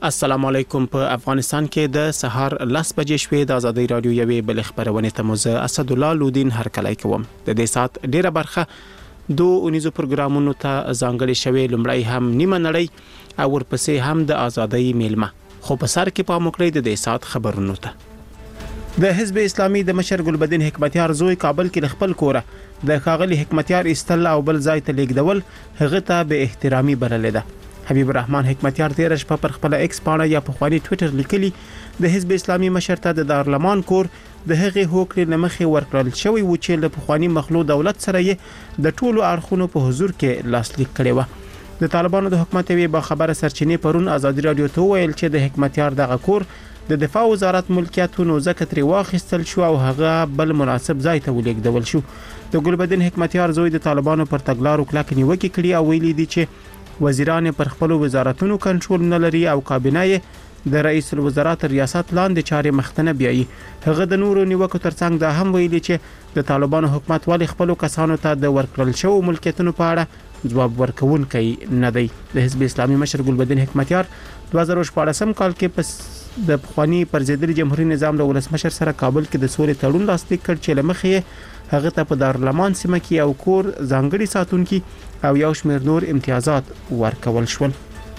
السلام علیکم. په افغانستان کې د سهار 10 بجې شوې د ازادي رادیو یوې بل خبرونه ته موزه اسد الله لودین هرکلی کوم. د دې سات ډیره برخه دوه اونیزو پروګرامونو ته ځانګړي شوې، لمړی هم نیمه نړۍ او ورپسې هم د ازادۍ میلمه. خو په سر کې پام وکړئ د دې سات خبرونو ته. د حزب اسلامي د مشر ګلبدین حکمتیار زوی کابل کې خپل کوره د ښاغلي حکمتیار استل او بل ځای ته لیږدول هغه ته به احترامي بلل ده. حبیب الرحمن حکمتیار تیر شپه پر خپل ایکس پاڼه یا په خواني ټوئیټر لیکلي د حزب اسلامي مشر ته د دارالمان کور د هغې هوکړې لمخې ورکړل شوی و چې له پخوانی مخلوق دولت سره یې د ټولو اړخونو په حضور کې لاسلیک کړي و. د طالبانو د حکومت یوې با خبره سرچینې پرون ازادي رادیو ته ویل چې د حکمتیار دغه کور د دفاع وزارت ملکیتونو ځکه ترې واخیستل شو او هغه بل مناسب ځای ته ولیږدول شو. د ګلبدین حکمتیار زوی د طالبانو پر تګلارو کلک نیوکه کړې او ویلي دي چې وزیران پر خپل وزارتونو کنټرول نه لري او کابینه یې د رئیس الوزرا تر ریاست لاندې چارې مخته بیایي. هغه د نورو نیوکو ترڅنګ دا هم ویلي چې د طالبانو حکومت ولې خپل کسانو ته د ورکړل شو ملکیتونو په اړه جواب ورکوونکی نه دی. د حزب اسلامي مشر ګلبدین حکمتیار 2014 کال کې پس د پخوانی پرزیدل جمهوریت نظام له ولسمشر سره کابل کې د سولې تړون لاسلیک کړ چې لمخې هغه ته په دارالمان سیمه کې یو کور ځانګړي ساتونکي او یو شمېر نور امتیازات ورکول شول.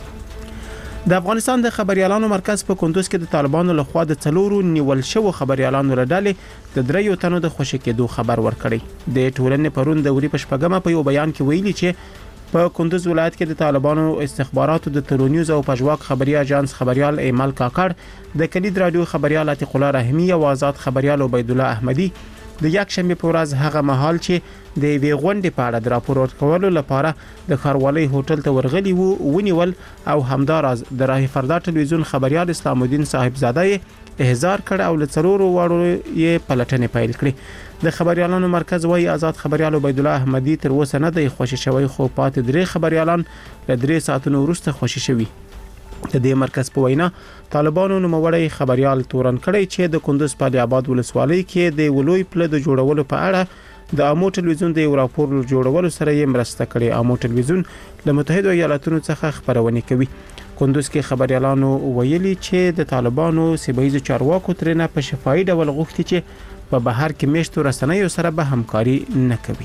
د افغانستان د خبريالانو مرکز په کندوز کې د طالبانو لخوا د څلورو نیول شو خبريالانو لړلې د دریو تنو د خوشی کېدو خبر ورکړی. د ټولنې پرون د وری پشپګمه په یو بیان کې ویلي چې په کندوز ولایت کې د طالبانو استخباراتو د تلونیوز او پژواک خبري اژانس خبريال ایمل کاکړ، د کلید رادیو خبريال عتیق الله رحیمی او آزاد خبريال عبید الله احمدی د یک شنبه په ورځ هغه مهال چې د وی غونډې په اړه د راپور ورکولو لپاره د خاروالۍ هوټل ته ورغلي وو ونیول او همداراز د راه فردا ټلویزیون خبريال اسلام الدین صاحبزاده احضار کړ او له څلورو واړو یې پلټنې پیل کړې. د خبريالانو مرکز وايي آزاد خبريال عبید الله احمدی تر اوسه نه دی خوشی شوی، خو پاتې درې خبريالان له 3 ساعتونو وروسته خوشی شوی. د دې مرکز په وینا طالبانو نوموړی خبريال تورن کړی چې د کندوز په علي آباد ولسوالۍ کې د ولوی پله د جوړولو په اړه د امو ټلویزیون د راپور جوړولو سره یې مرسته کړې. امو ټلویزیون له متحده ایالاتونو څخه خبرونه کوي. کندوز کې خبريالانو ویلي چې د طالبانو سیمه‌ییزو چارواکو ترنه په شفاهي ډول غوښتي چې په بهر کې میشتو رسنیو سره به همکاري نه کوي.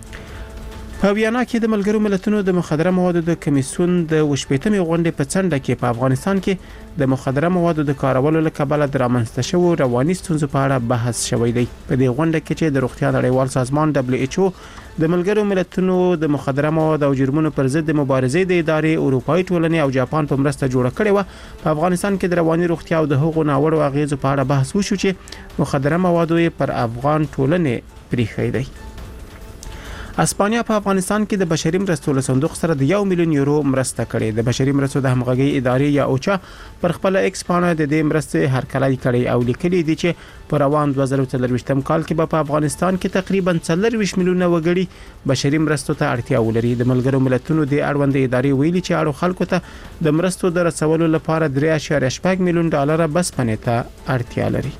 په ویانا کې د ملګرو ملتونو د مخدره موادو د کمیسیون د وشپېتمې غونډې په څنډه کې په افغانستان کې د مخدره موادو د کارولو له کبله د رامنځته شوو رواني ستونزو په اړه بحث شوی دی. په دې غونډه کې چې د روغتیا نړیوال سازمان WHO د ملګرو ملتونو د مخدره موادو او جرمونو پر ضد د مبارزې د ادارې اروپאי ټولنې او جاپان په مرسته جوړه کړې و. په افغانستان کې د رواني روغتیا او د حقوقو ناوړو اغیزو په اړه بحث وشو چې مخدره موادو پر افغان ټولنې پریښی دی. اسپانیا په افغانستان کې د بشري مرستو له صندوق سره د 1 میلیون یورو مرسته کړې. د بشري مرستو د همغږي ادارې یا اوچا پر خپل ایکس پاڼه د دې مرستې هرکلی کړی او لیکلي دي چې په روان 2023 کال کې په افغانستان کې تقریبا 40 میلیونه وګړي بشري مرستو ته اړتیا ولري. د ملګرو ملتونو د اړوند ادارې ویلي چې اړو خلکو ته د مرستو د رسولو لپاره 3.8 میلیون ډالر بس پنه ته اړتیا لري.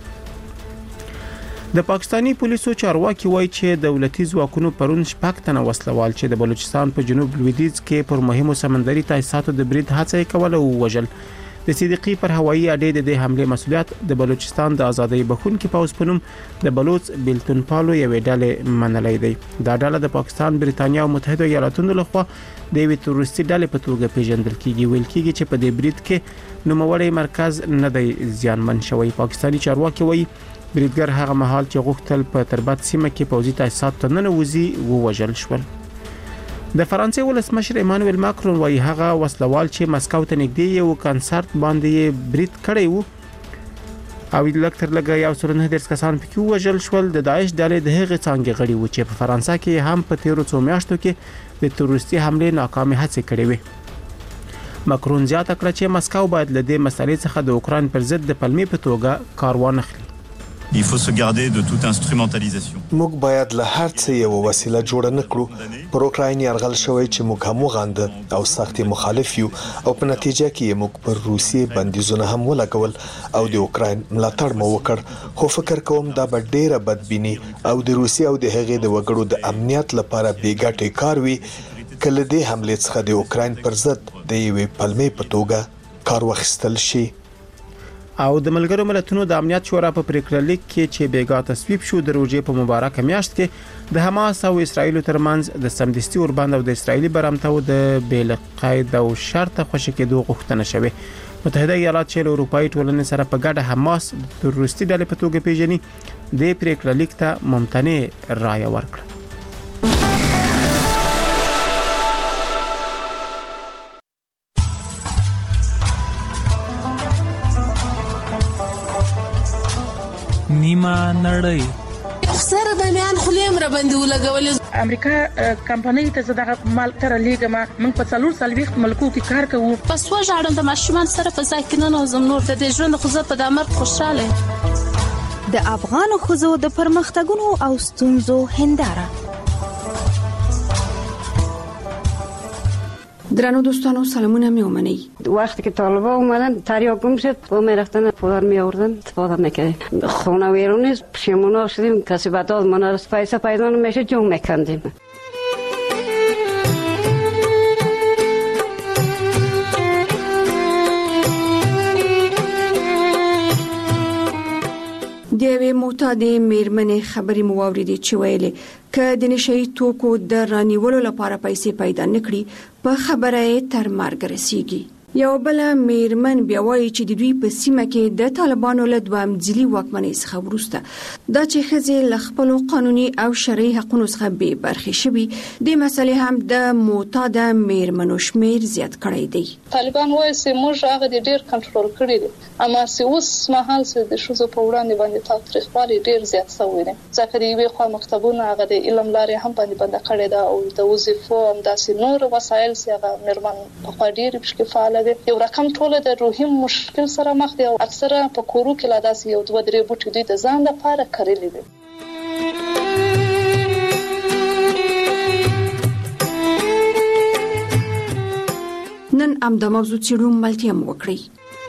د پاکستانی پولیسو چارواکي وایي چې دولتي ځواکونو پرون شپږ تنه وسلوال چې د بلوچستان په جنوب لویدیځ کې پر مهمو سمندري تاسیساتو د برید هڅه کوله او وژل. د صدیقي پر هوایي اډې د حمله مسولیت د بلوچستان د ازادۍ بخونکي پوز په نوم د بلوچ بلتون پالو یوې ډلې منلې دی. دا ډله د پاکستان، بریتانیا او متحده ایالاتونو لخوا د یوې تروریستي ډلې په توګه پیژندل کیږي. ویل کیږي چې په دې برید کې نوموړی مرکز نه دی زیانمن شوی. پاکستانی چارواکي وایي بریدګر هغه مهال چې غوښتل په تربت سیمه کې پوځي تاسیسات ته ننوځي ووژل شول. د فرانسې ولسمشر ایمانوئل ماکرون وايي هغه وسلوال چې مسکو ته نږدې یو کنسرت باندې برید کړی وو او لکتر لګا یو څلورنه د کسان پکې وژل شول. د داعش ډلې د هغې څنګه غړي و چې په فرانسه کې هم په 13 میاشتو کې د تروریستي حمله ناکامه هڅه کړې وي. ماکرون زیاته کړه چې مسکو باید له دې مسلې څخه د اوکران پر ضد د پلمې په توګه کار وانخلي. Il faut se garder de toute instrumentalisation. موږ باید له هر څه یو وسیله جوړ نه کړو. پر اوکراین یرغل شوی چې موږ هم وغانده او سخت مخالف یو او په نتیجه کې موږ پر روسیې بندیزونه هم ولګول او د اوکراین ملاتړ مو وکړ. خو فکر کوم دا به ډیره بدبینی او د روسیې او د هغې د وګړو د امنیت لپاره بیګټه کار وي کله دې حمله څخه د اوکراین پر ضد د یوې پلمې په توګه کار واخیستل شي. او د ملګرو ملتونو د امنیت شورا په پریکړه لیک کې چې بیګا تصویب شو د روزې په مبارکه میاشت کې د حماس او اسرایل ترمنځ د سمدستي اوربند او د اسرایلی برامتو د بیل قید او شرط خوشی کېدو غوښتنه شوه. متحده ایالات چې له اروپאי ټولنې سره په ګډه حماس د تروریستي ډلې په توګه پیژني د پریکړه لیک ته ممتنع رایه ورکړه. نیمه نړۍ سره د میان خلیم را باندې ولګولې. امریکا کمپنۍ ته زداغه مال تر لیګه موږ په 4 ملکو کې کار کوو. پس وژاړم د ماشومان سره په ځای کې نه نوزم نور د ژوند خو زه په دمر خوشاله. د افغان خزو د پرمختګونو او ستونزو هنداره. درنو دوستانو سلامونه میومنی. وقتی که طالبان اومدن تریاک گم شد با می رفتن پولار می آوردن استفاده میکردیم. خونه ویرونی پشیمونا شدیم کسی بداد ما را پیسه پیدا نمیشه جنگ میکندیم. د یوې معتادې میرمنې خبرې مو واورېدې چې ویلې که د نشئی توکو د رانیولو لپاره پیسې پیدا نکړي په خبره یې تر مرګ رسیږي. یو بل میرمن بیا وایي چې د دوی په سیمه کې د طالبانو له دوام ځلي واکمنۍ څخه وروسته دا چې ښځې له خپلو قانوني او شرعي حقونو څخه بې برخې شوي د مسلې هم د معتاده میرمنو شمیر زیات کړی دی. طالبان وایي چې موږ هغه ډېر کنټرول کړی دی اما چې اوس مهال چې د ښځو په وړاندې باندې تاوتریخوالی ډېر زیات شوی دی. ځکه د یوې خوا مکتبونه هغه د علم لارې هم باندې بند کړی ده او د وظیفو همداسې نور وسایل چې هغه میرمن په خوا ډېرې پکې فعاله دي. یو رقم ټول د روحي مشکل سره مخ دي او اکثره په کورو کې لا داسې یو 2-3 بوټي دي د ځان لپاره کړلې دي. نن د موضوع څیړو ملتیم وکړي.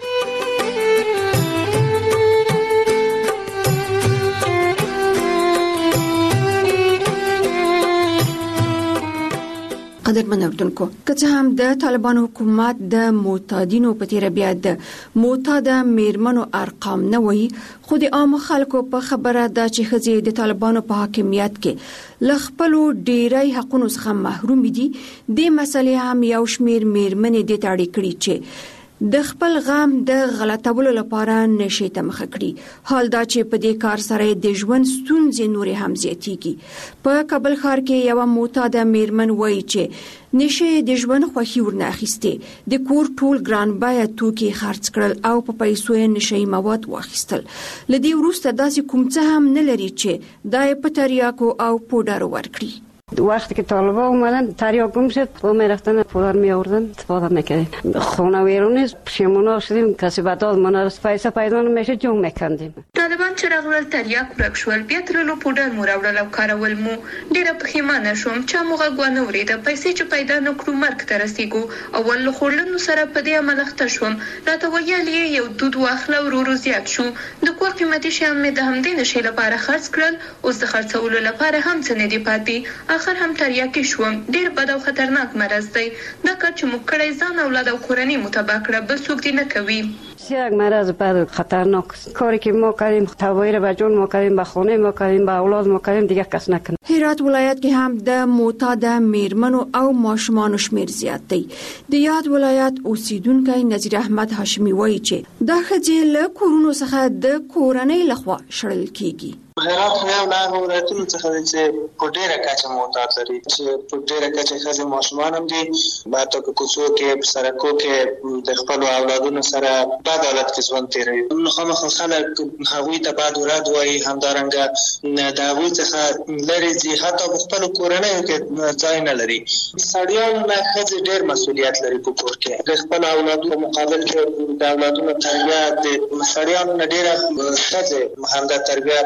قدرمن اردوونکو که څه هم د طالبانو حکومت د معتادینو په تیر بیا د معتاده میرمنو ارقام نه وایي خو د عام خلکو په خبره ده چې ښځې د طالبانو په حاکمیت کې له خپلو ډیری حقونو څخه محروم دي. د مسلې هم یو شمیر میرمنې د تاړي کړي چې د خپل غم د غلطولو لپاره نشي ته مخ کړي. حال دا چې په دې کار سره د ژوند ستونزې نورې هم زیاتېږي. په کابل ښار کې یو معتاده میرمن وایي چې نشي د ژوند خوښي ورنه اخیسته. د کور ټول ګران بیه توکي خرڅ کړل او په پیسو یې نشي مواد واخیستل. لدی وروسته داسې کوم څه هم نه لري چې دای په تریاکو او پودر ورکړي. وقتی که طالبان اومدن تریاک گم شد با می رفتن پولار می آوردن استفاده میکردیم. خونه ویرونی پشیمونا شدیم کسی بداد ما را پیسه پیدا نمیشه جنگ میکندیم. طالبان چې راغلل تریاک ورک شول بیا ترلو پودر مو راوړل او کارول مو ډیره پښیمانه شوم چې موږ غوانه ورېده پیسې چې پیدا نکړو مرګ ته رسیدو او ول خورلنو سره په دې عمل اخته شوم. راته ویل یو دود واخله ورو زیات شو. د کور قیمتي شیان مې د همدې نشي لپاره خرڅ کړل اوس د خرڅولو لپاره هم څه نه دی پاتې. اخر هم تریاکی شوم. ډیر بد او خطرناک مرض دی. دا کار چې موږ کړی ځان اولاد او کورنۍ متبع کړه بل څوک دی نه کوي. یک مرض بد خطرناک کاری که ما کردیم تباهی به جون ما کردیم به خانه ما کردیم به اولاد ما کردیم دیگه کس نکنه. هرات ولایت کې هم د معتاده میرمنو او ماشومانو شمیر زیات دی. د یاد ولایت اوسیدونکو نذیر احمد هاشمی وایي چې دا ښځې له کورونو څخه د کورنۍ لخوا شړل کیږي. هرات یو له ولایتونو څخه دی چې په ډیره کچه معتاد لري چې په ډیره کچه ښځې ماشومان هم دي حتی که کوڅو کې په سړکو کې د خپلو اولادونو سره بد حالت کې ژوند تېروي. نو خامخا خلک هغوی ته بد ورد وایي همدارنګه د هغوی څخه لرې ځي حتی په خپلو کورنیو کې ځای نه لري. سړیانو نه ښځې ډېر مسؤلیت لري په کور کې د خپلو اولادو په مقابل کې د اولادونو تربیه د سړیانو نه ډېره ښځې همدا تربیه کول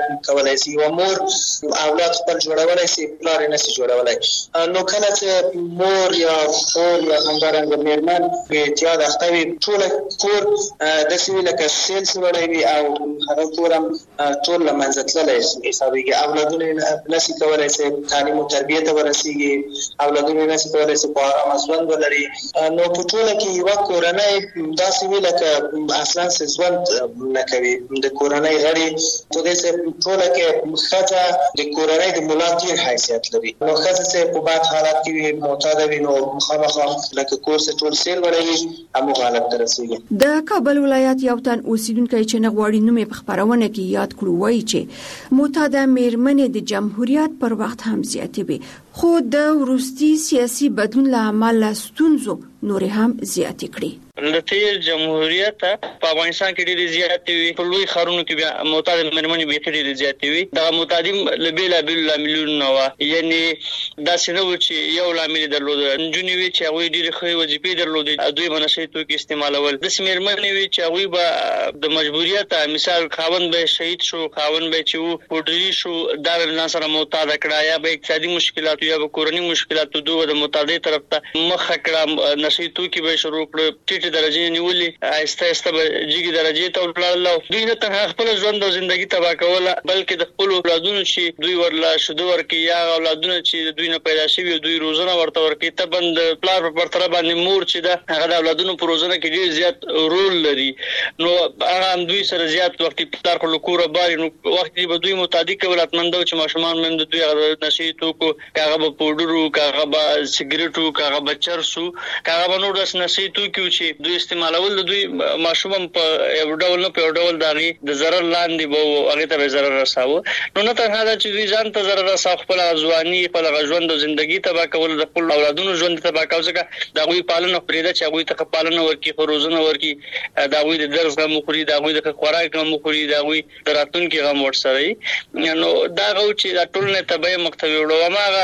جوړولای شي او مور اولاد خپل جوړولای شي پلار نه شي جوړولای. نو کله چې مور یا خور یا همدارنګه میرمن په احتیاط اختوي ټول کور د سوي لکه سیل سوړی وي او هغه کورم ټول لمنځه تللی حسابېږي. اولادونه نشي کولی چې تعلیم او تربیه ته ورسېږي، اولادونه نشي کولی چې په ارامه ژوند ولري. نو په ټوله کې یوه کورنۍ داسې وي لکه اصلا ژوند نه کوي. د کورنۍ غړي په دې ټوله کې ښځه د کورنۍ د ملا تیر حیثیت لري. نو ښځه چې په بد حالت کې وي معتاده وي نو مخامخ لکه کور چې ټول سیل وړوي همغه حالت ته رسېږي. د کابل ولایت یو تن اوسیدونکی چې نه غواړي نوم یې په خپرونه کې یاد کړو وایي چې معتاده میرمنې د جمهوریت پر وخت هم زیاتې وي، خو د وروستي سیاسي بدلون له امله ستونزو نورې هم زیاتې کړي. د تیر جمهوریت په افغانستان کې ډېرې زیاتې وي، په لوی ښارونو کې بیا معتاده میرمنې بیخي ډېرې زیاتې وي. دغه معتادین له بېلابېلو لاملونو نه وه، یعنې داسې نه و چې یو لامل یې درلوده. نجونې وي چې هغوی ډېرې ښې وظیفې درلودې، دوی به نشه یي توکي استعمالول. داسې میرمنې وي چې هغوی به د مجبوریت مثال خاوند به شهید شو، خاوند به چې و پوډري شو، دا به ځان سره معتاده کړه، یا به اقتصادي مشکلاتو یا به کورني مشکلاتو دوی د معتادۍ طرف ته مخه کړه، نشه یي توکي به یې شروع کړه، درجه نیولې، آهسته آهسته به جګې درجې ته ولاړل. دوی نه تنها خپل ژوند او زندگی تباه کوله بلکې د خپل اولادونو چې دوی ورله شوده ورکړي یا اولادونه چې دوی نه پیدا شوي دوی روزنه ورته ورکړي. طبعا د پلار په پرتله باندې مور چې ده هغه د اولادونو په روزنه کې ډېر زیات رول لري. نو هغه هم دوی سره زیات وخت پلار خو له کوره باري، نو وخت به دوی معتادي کول اتمنده و چې ماشومان مند دوی هغه نشه یي توکو، هغه به پوډرو، هغه به سګریټو، هغه به چرسو، هغه به نور داسې نشه یي توکي چې دوی استعمالول. د دوی ماشومان په یو ډول نه په یو ډول د هغې د ضرر لاندې به هغې ته به ضرر رساوه. نو نه تنها دا چې دوی ځان ته ضرر رساو، خپل ځواني، خپل ژوند او زندګي تباه کول، د خپل اولادونو ژوند تباه کول. ځکه د هغوی پالنه پرېږده چې هغوی ته ښه پالنه ورکړي، ښه روزنه ورکړي، د هغوی د درس غم وخوري، د هغوی د ښه خوراک غم وخوري، د هغوی د راتلونکي غم ورسره وي. نو دا هغه و چې دا ټولنې تباه یې مقتوي وړو.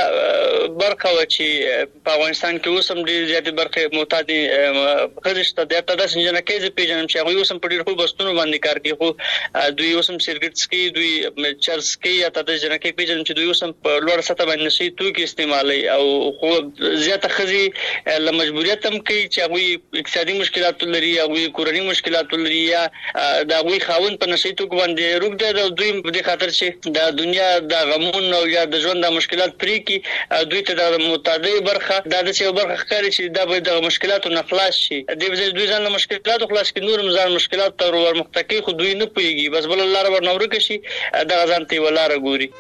هماغه برخه وه چې په افغانستان کې اوس هم ډېرې زیاتې برخې معتادې ښځې شته. دا داسې جنکۍ زه پېژنم چې هغوی اوس هم په ډېرو ښو بستونو باندې کار کوي، خو دوی اوس هم سګرټ څکي، دوی چرس کوي. یا تا داسې جنکۍ پېژنم چې دوی اوس هم په لوړه سطحه باندې نشه یي توکي استعمالوي، او خو زیاته ښځې له مجبوریت هم کوي چې هغوی اقتصادي مشکلاتو لري، هغوی کورني مشکلاتو لري، یا د هغوی خاوند په نشه یي توکو باندې روږ دی، او دوی په دې خاطر چې د دنیا د غمونو یا د ژوند د مشکلات پرېږدي، دوی ته د معتادۍ برخه دا داسې یو برخه ښکاري چې دا به د مشکلاتو نه خلاص شي. دوی ځان له مشکلاتو خلاص کړي، نور هم ځان مشکلاتو ته ورمخته کوي، خو دوی نه پوهېږي، بس بله لاره ورنه ورکه شي، دغه ځان ته یوه لاره ګوري.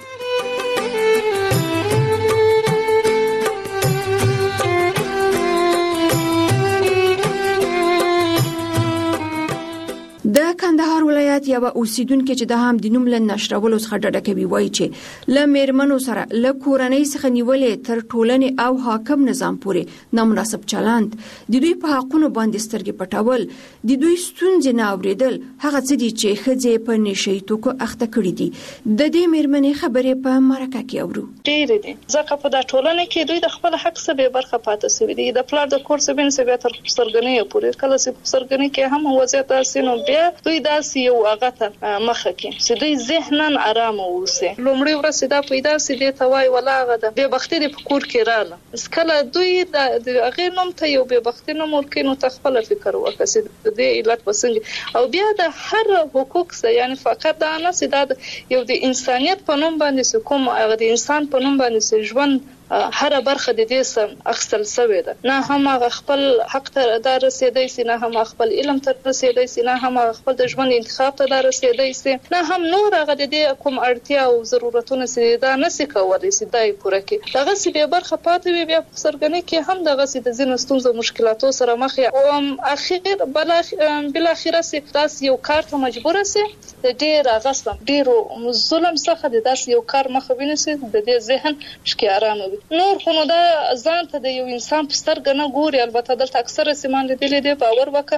د کندهار ولایت یو اوسیدونکو چې د هم د نوم له نشرولو څخه ډډه کوي وایي چې له میرمنو سره له کورنۍ څخه نیولې تر ټولنې او حاکم نظام پورې نامناسب چلند، د دوی په حقونو باندې سترګې پټول، د دوی ستونزې نه اورېدل هغه څه دي چې ښځې په نشه یي توکو اخته کړي دي. د دې میرمنې خبرې په مرکه کې اورو. ډېرې دي ځکه په دا ټولنه کې دوی د خپل حق څخه بې برخه پاتې شوي دي. د پلار د کور څخه بیا بیا تر سرګنۍ پورې کله چې سرګنۍ کې هم وضعیت داسې نو بیا دوی داسې یو هغه ته مخه کې چې دوی ذهنن آرام اوسي. لومړی ورځ دا پیدا سي دي ته وای ولا هغه د بې بختي د کور کې رااله اسکله دوی د هغه نوم ته یو بې بختي نوم ورکې نو تخپل فکر وکړي چې د علت وسنګ او بیا د هر حقوق سره یعنی فقط دا نه سي دا یو د انسانيت په نوم باندې کوم هغه د انسان په نوم باندې ژوند هر برخه د دې سم اخستل شوی ده. نه هم خپل حق ته دا رسیدای سي، نه هم خپل علم ته رسیدای سي، نه هم خپل د ژوند انتخاب ته دا رسیدای سي، نه هم نور هغه د دې کوم اړتیا او ضرورتونه سي دا نسي کولای سي دای پوره کې. دغه سي به برخه پاتې وي بیا په سرګنې کې هم دغه سي د ځینو ستونزو مشکلاتو سره مخ او اخر بل اخر سي تاسو یو کار ته مجبور سي د ډیر غصب ډیرو ظلم څخه د داس یو کار مخ ویني د دې ذهن شکي آرام وي. نور خو نو دا ځان ته د یو انسان په سترګه نه ګوري. البته دلته اکثره سیمان لیدلې دي باور وکړه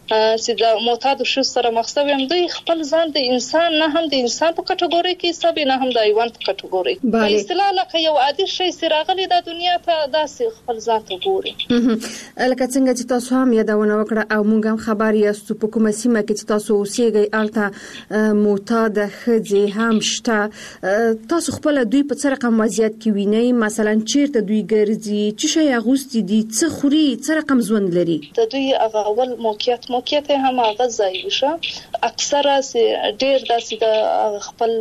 چې د معتاد شو سره مقصد هم دوی خپل ځان د انسان نه هم د انسان په کټګوري کې حساب نه هم د حیوان په کټګوري په اصطلاح لکه یو عادي شی سراغلي د دنیا ته داسې خپل ځان ته ګوري. لکه څنګه چې تاسو هم یادونه وکړه او موږ هم خبر یاستو په کومه سیمه کې چې تاسو اوسېږئ الته معتاد ښځې هم شته. تاسو خپل دوی په څه رقم وضعیت کې وینئ؟ مثلا چیرته دوی ګرځي، څه شی اغوستي دي، څه خوري، څه رقم ژوند لري؟ د دوی هغه اول موقعیت هم هغه ځای وشه اکثره ډېر داسې د خپل